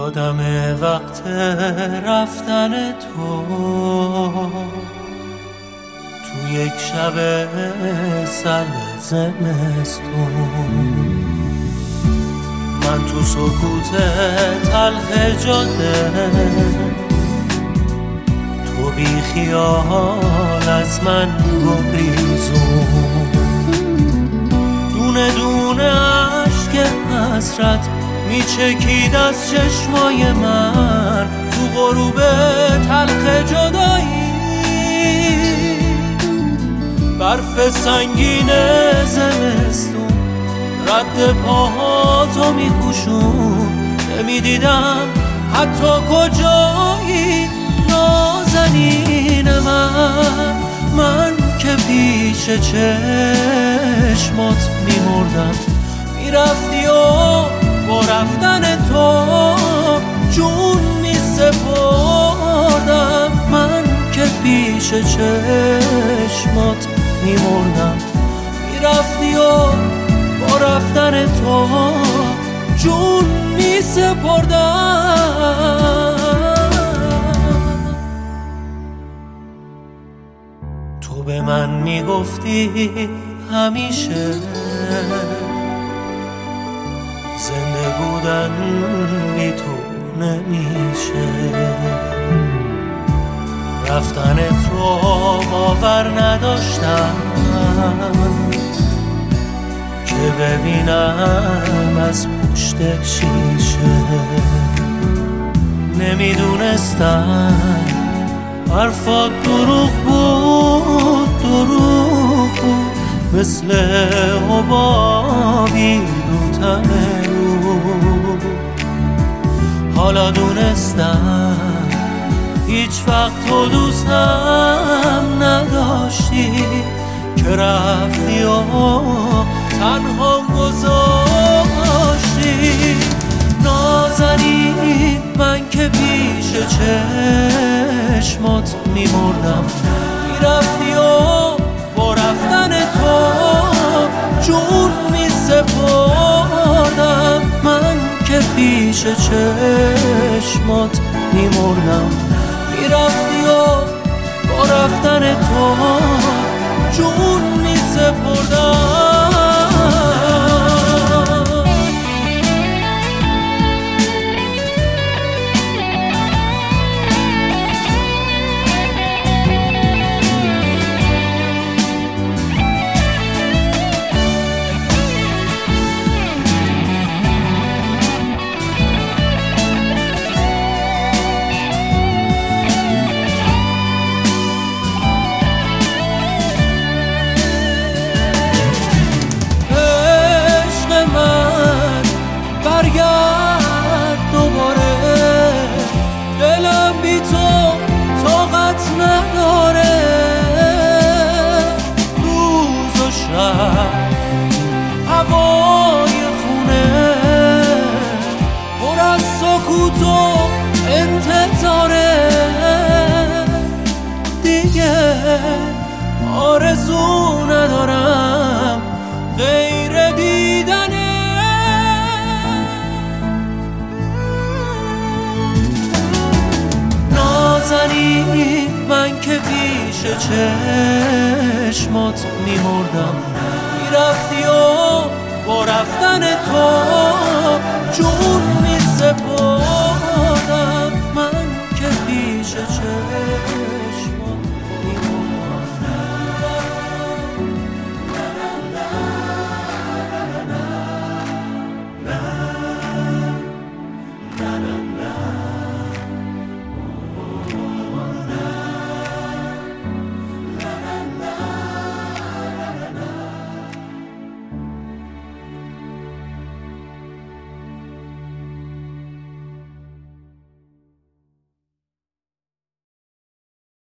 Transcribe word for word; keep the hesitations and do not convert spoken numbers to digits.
یادم وقت رفتن تو تو یک شب سرد زمستون، من تو سکوت تلخ جاده، تو بی خیال از من گریزون، دونه دونه عشق حسرت میچکید از چشمای من تو غروب تلخ جدایی، برف سنگین زمستون رد پاهاتو میپوشون، نمیدیدم حتی کجایی نازنین من، من که پیش چشمات میمردم، میرفتی و با رفتن تو جون میسپردم، من که پیش چشمات میمردم، میرفتی و با رفتن تو جون میسپردم. تو به من میگفتی همیشه زنده بودن بی تو نمیشه، رفتن تو باور نداشتم که ببینم از پشت شیشه، نمیدونستم حرفات دروغ بود، دروغ بود مثل حبابی رو تنه رو، حالا دونستم هیچ وقت تو دوستم نداشتی که رفتی و تنها گذاشتی، نازنین من که پیش چشمات میمردم، میرفتی و با رفتن تو جون میسپردم، من که پیش چشمات میمردم، میرفتی و با رفتن تو جون میسپردم. برگرد دوباره، دلم بی تو طاقت نداره، روز و شب هوای خونه پر از سکوت و انتظاره، دیگه آرزو ندارم غیر دیدنه، نازنین من که پیش چشمات میمردم، میرفتی و با رفتن تو جون میسپردم، من که پیش چشمات